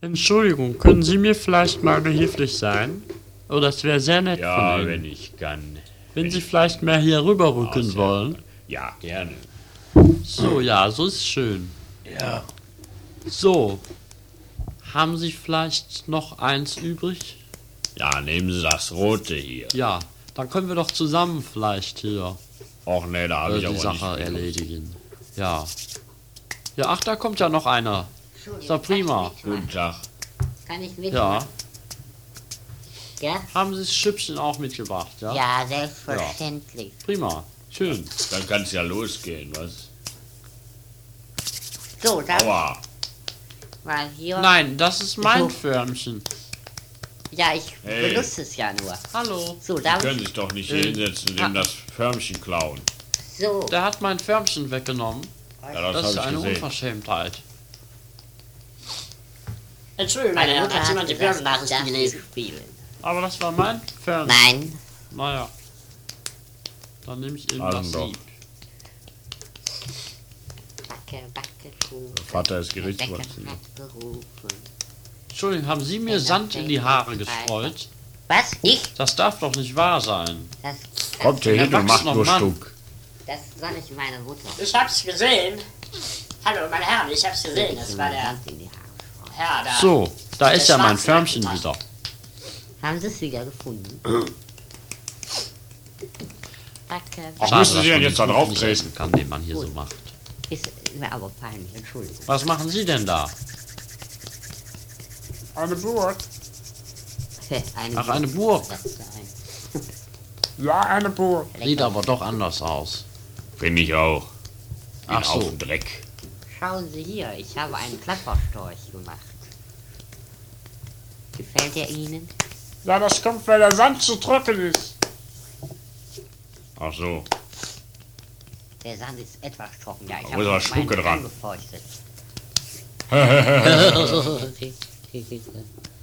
Entschuldigung, können Sie mir vielleicht mal behilflich sein? Oh, das wäre sehr nett Ja, von Ihnen. wenn ich kann. Wenn Sie vielleicht mehr hier rüberrücken wollen. Ja, gerne. So, ja, so ist schön. Ja. So, haben Sie vielleicht noch eins übrig? Ja, nehmen Sie das rote hier. Ja, dann können wir doch zusammen vielleicht hier Och ne, da habe ich die aber Sache nicht. erledigen. Ja. Ja, ach, da kommt ja noch einer. Ist doch prima. Guten Tag. Kann ich mitmachen? Ja. Ja? Haben Sie das Schüppchen auch mitgebracht, ja? Ja, selbstverständlich. Prima. Schön. Dann kann es ja losgehen, was? So, dann Aua. mal hier. Nein, das ist mein So. Förmchen. Ja, ich Hey. benutze es ja nur. Hallo. So, Sie darf können ich? sich doch nicht hier hinsetzen und ihm das Förmchen klauen. So. Der hat mein Förmchen weggenommen. Ja, Das ist habe eine ich gesehen. Unverschämtheit. Entschuldigung, Meine meine Herren, Mutter hat hat jemand die gesagt, Börsennachrichten darf gelesen? nicht spielen. Aber das war mein Förmchen. Nein. Naja. Dann nehme ich eben Also das doch. Sieb. Backe, backe, Kuchen. Der Vater ist Der Gerichtsvollzieher. Bäcker hat gerufen. Entschuldigung, haben Sie mir Sand in die Haare gestreut? Was? Ich? Das darf doch nicht wahr sein. Das, Kommt hier hin und macht erwachsener nur Mann. Stuck. das war nicht meine Mutter. Ich hab's gesehen. Hallo, meine Herren, ich hab's gesehen. Das war der Sand in die Haare. Herr da. So, da ist ja mein schwarze Förmchen Jacke. wieder. Haben Sie es wieder gefunden? Backe, Ach, Schade, müssen Sie dass denn man jetzt den da Kuchen drauf nicht treten? essen kann, den man hier so macht. ist mir aber peinlich, Entschuldigung. Was machen Sie denn da? Eine Burg? Ach, eine Burg. Das ist ein Ja, eine Burg. Sieht aber doch anders aus. Finde ich auch. Ein Ach so. Haufen Dreck. Schauen Sie hier, ich habe einen Klapperstorch gemacht. Gefällt er Ihnen? Ja, das kommt, weil der Sand zu trocken ist. Ach so. Der Sand ist etwas trocken. Ja, ich Da habe muss aber noch meinen Spucke dran. angefeuchtet.